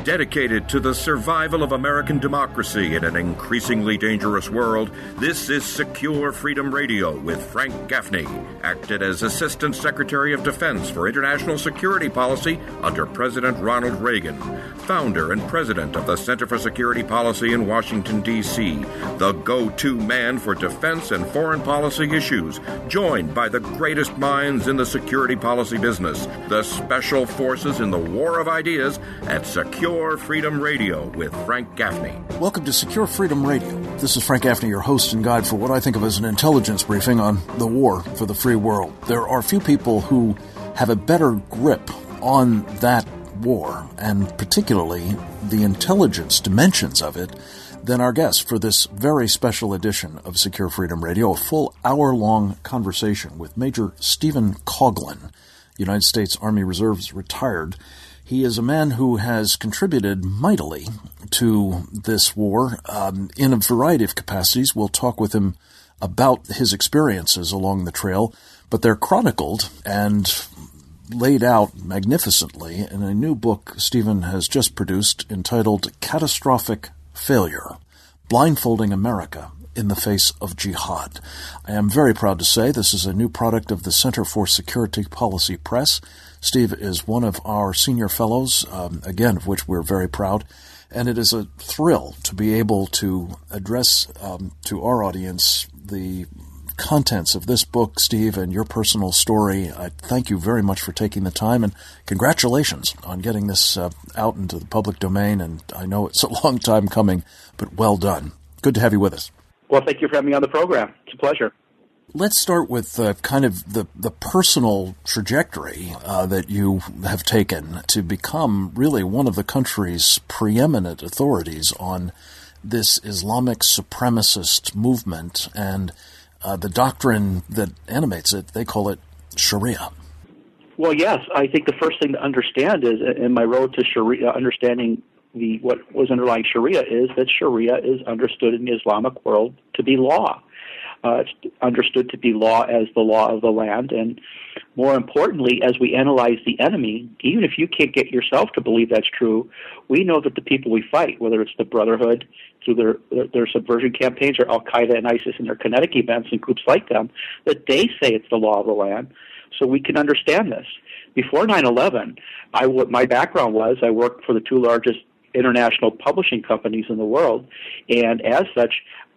Dedicated to the survival of American democracy in an increasingly dangerous world, this is Secure Freedom Radio with Frank Gaffney, acted as Assistant Secretary of Defense for International Security Policy under President Ronald Reagan, founder and president of the Center for Security Policy in Washington, D.C., the go-to man for defense and foreign policy issues, joined by the greatest minds in the security policy business, the special forces in the war of ideas at Secure Freedom Radio with Frank Gaffney. Welcome to Secure Freedom Radio. This is Frank Gaffney, your host and guide for what I think of as an intelligence briefing on the war for the free world. There are few people who have a better grip on that war, and particularly the intelligence dimensions of it, than our guest for this very special edition of Secure Freedom Radio, a full hour-long conversation with Major Stephen Coughlin, United States Army Reserves retired. He is a man who has contributed mightily to this war in a variety of capacities. We'll talk with him about his experiences along the trail, but they're chronicled and laid out magnificently in a new book Stephen has just produced entitled Catastrophic Failure: Blindfolding America in the Face of Jihad. I am very proud to say this is a new product of the Center for Security Policy Press. Steve is one of our senior fellows, again, of which we're very proud, and it is a thrill to be able to address to our audience the contents of this book, Steve, and your personal story. I thank you very much for taking the time, and congratulations on getting this out into the public domain, and I know it's a long time coming, but well done. Good to have you with us. Well, thank you for having me on the program. It's a pleasure. Let's start with kind of the personal trajectory that you have taken to become really one of the country's preeminent authorities on this Islamic supremacist movement and the doctrine that animates it. They call it Sharia. Well, yes. I think the first thing to understand is, in my road to Sharia, understanding what was underlying Sharia, is that Sharia is understood in the Islamic world to be law. It's understood to be law as the law of the land, and more importantly, as we analyze the enemy, even if you can't get yourself to believe that's true, we know that the people we fight, whether it's the Brotherhood through their subversion campaigns, or Al-Qaeda and ISIS and their kinetic events and groups like them, that they say it's the law of the land, so we can understand this. Before 9/11, my background was I worked for the two largest international publishing companies in the world, and as such,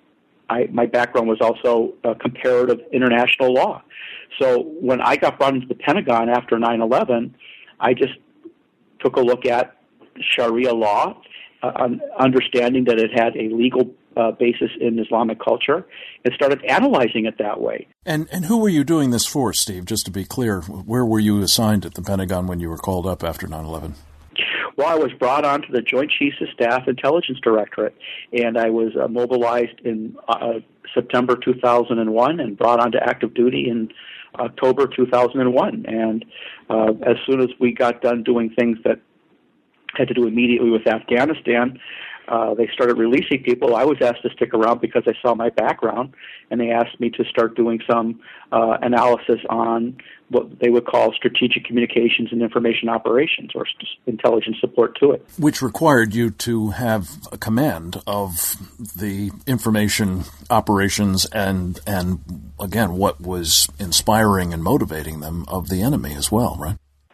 my background was also comparative international law. So when I got brought into the Pentagon after 9/11, I just took a look at Sharia law, understanding that it had a legal basis in Islamic culture, and started analyzing it that way. And who were you doing this for, Steve? Just to be clear, where were you assigned at the Pentagon when you were called up after 9/11? Well, I was brought on to the Joint Chiefs of Staff Intelligence Directorate, and I was mobilized in September 2001 and brought on to active duty in October 2001. And as soon as we got done doing things that had to do immediately with Afghanistan, they started releasing people. I was asked to stick around because I saw my background, and they asked me to start doing some analysis on what they would call strategic communications and information operations, or intelligence support to it. Which required you to have a command of the information operations and again, what was inspiring and motivating them of the enemy as well, right?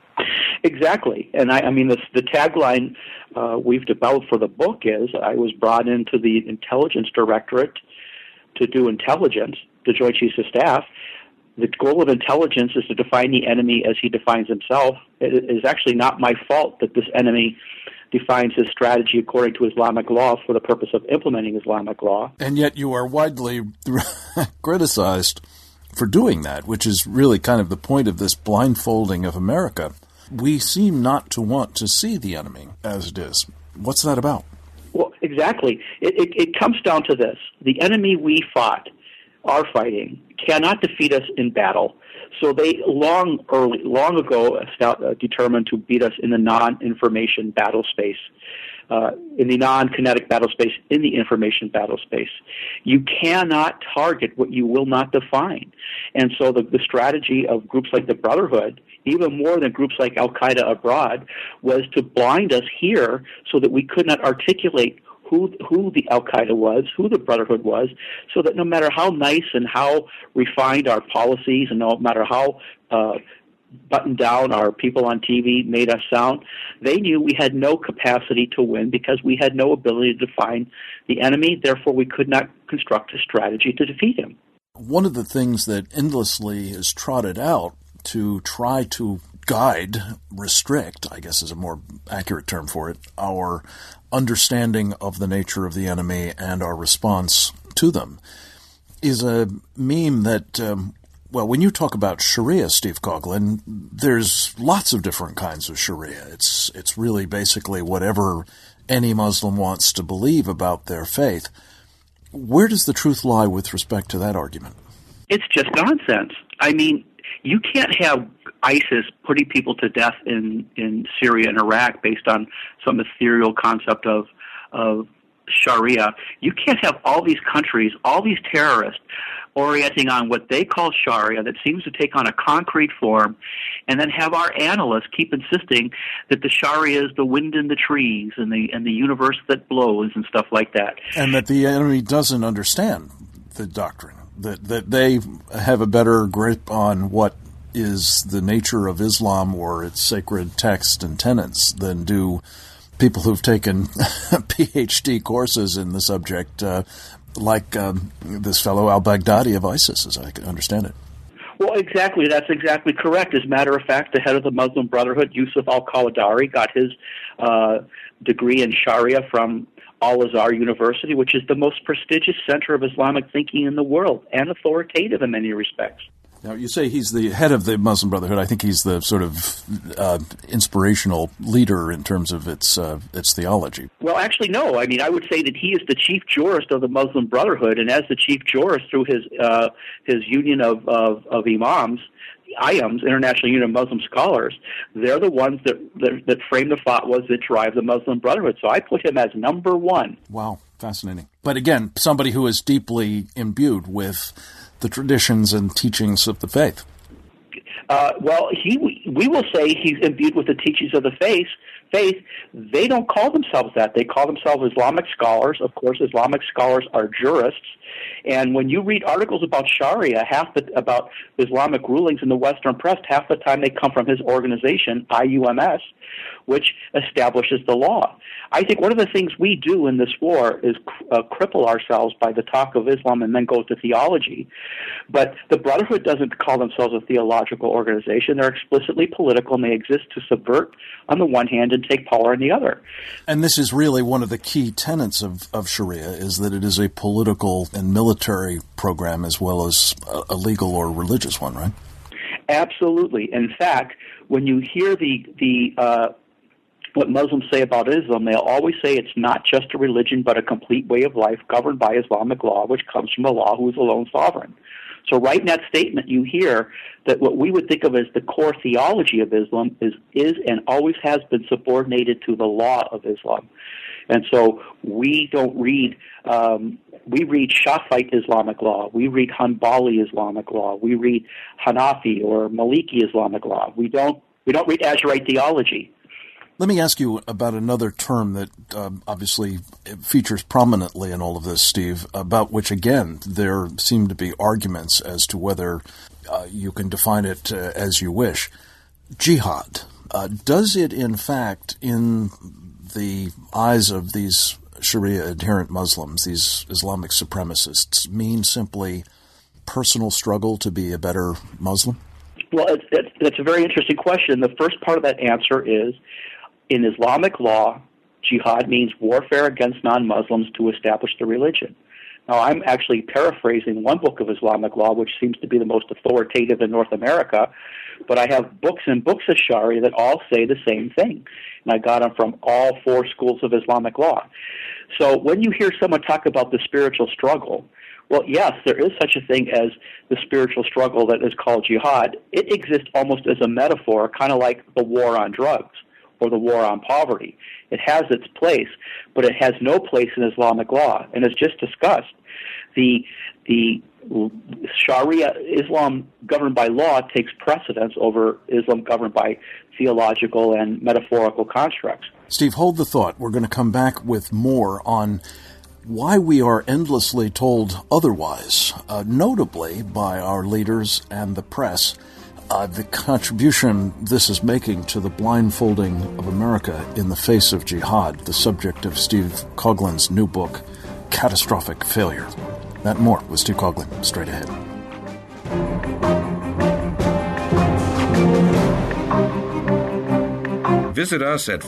Exactly. And I mean, the tagline we've developed for the book is, I was brought into the Intelligence Directorate to do intelligence, the Joint Chiefs of Staff. The goal of intelligence is to define the enemy as he defines himself. It is actually not my fault that this enemy defines his strategy according to Islamic law for the purpose of implementing Islamic law. And yet you are widely criticized for doing that, which is really kind of the point of this blindfolding of America. We seem not to want to see the enemy as it is. What's that about? Well, exactly. It comes down to this. The enemy we are fighting, cannot defeat us in battle. So they long ago determined to beat us in the non-information battle space, in the non-kinetic battle space, in the information battle space. You cannot target what you will not define. And so the strategy of groups like the Brotherhood even more than groups like Al-Qaeda abroad, was to blind us here so that we could not articulate who the Al-Qaeda was, who the Brotherhood was, so that no matter how nice and how refined our policies and no matter how buttoned down our people on TV made us sound, they knew we had no capacity to win because we had no ability to define the enemy. Therefore, we could not construct a strategy to defeat him. One of the things that endlessly is trotted out to try to guide, restrict, I guess is a more accurate term for it, our understanding of the nature of the enemy and our response to them is a meme that, well, when you talk about Sharia, Steve Coughlin, there's lots of different kinds of Sharia. It's really basically whatever any Muslim wants to believe about their faith. Where does the truth lie with respect to that argument? It's just nonsense. I mean, you can't have ISIS putting people to death in Syria and Iraq based on some ethereal concept of Sharia. You can't have all these countries, all these terrorists, orienting on what they call Sharia that seems to take on a concrete form, and then have our analysts keep insisting that the Sharia is the wind in the trees and the universe that blows and stuff like that. And that the enemy doesn't understand the doctrine, that they have a better grip on what is the nature of Islam or its sacred text and tenets than do people who've taken PhD courses in the subject, like this fellow al-Baghdadi of ISIS, as I understand it. Well, exactly. That's exactly correct. As a matter of fact, the head of the Muslim Brotherhood, Yusuf al-Qawadari, got his degree in Sharia from Al-Azhar University, which is the most prestigious center of Islamic thinking in the world and authoritative in many respects. Now, you say he's the head of the Muslim Brotherhood. I think he's the sort of inspirational leader in terms of its theology. Well, actually, no. I mean, I would say that he is the chief jurist of the Muslim Brotherhood, and as the chief jurist through his union of imams, IAMS, International Union of Muslim Scholars, they're the ones that frame the fatwas that drive the Muslim Brotherhood. So I put him as number one. Wow, fascinating. But again, somebody who is deeply imbued with the traditions and teachings of the faith. Well, we will say he's imbued with the teachings of the faith. They don't call themselves that. They call themselves Islamic scholars. Of course, Islamic scholars are jurists. And when you read articles about Sharia, about Islamic rulings in the Western press, half the time they come from his organization, IUMS, which establishes the law. I think one of the things we do in this war is cripple ourselves by the talk of Islam and then go to theology. But the Brotherhood doesn't call themselves a theological organization. They're explicitly political, and they exist to subvert on the one hand and take power on the other. And this is really one of the key tenets of Sharia, is that it is a political and military program as well as a legal or religious one, right? Absolutely. In fact, when you hear what Muslims say about Islam, they'll always say it's not just a religion but a complete way of life governed by Islamic law, which comes from Allah, who is alone sovereign. So right in that statement you hear that what we would think of as the core theology of Islam is and always has been subordinated to the law of Islam. And so we don't read, we read Shafite Islamic law, we read Hanbali Islamic law, we read Hanafi or Maliki Islamic law. We don't read Ash'arite theology. Let me ask you about another term that obviously features prominently in all of this, Steve, about which, again, there seem to be arguments as to whether you can define it as you wish. Jihad. Does it, in fact, in the eyes of these Sharia-adherent Muslims, these Islamic supremacists, mean simply personal struggle to be a better Muslim? Well, that's a very interesting question. The first part of that answer is, in Islamic law, jihad means warfare against non-Muslims to establish the religion. Now, I'm actually paraphrasing one book of Islamic law, which seems to be the most authoritative in North America, but I have books and books of Sharia that all say the same thing, and I got them from all four schools of Islamic law. So when you hear someone talk about the spiritual struggle, well, yes, there is such a thing as the spiritual struggle that is called jihad. It exists almost as a metaphor, kind of like the war on drugs or the war on poverty. It has its place, but it has no place in Islamic law. And as just discussed, the Sharia, Islam governed by law, takes precedence over Islam governed by theological and metaphorical constructs. Steve, hold the thought. We're going to come back with more on why we are endlessly told otherwise, notably by our leaders and the press, the contribution this is making to the blindfolding of America in the face of jihad, the subject of Steve Coughlon's new book, Catastrophic Failure. That and more with Steve Coughlon, straight ahead. Visit us at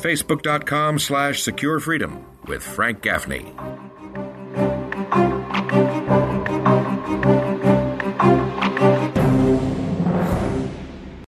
facebook.com/securefreedom with Frank Gaffney.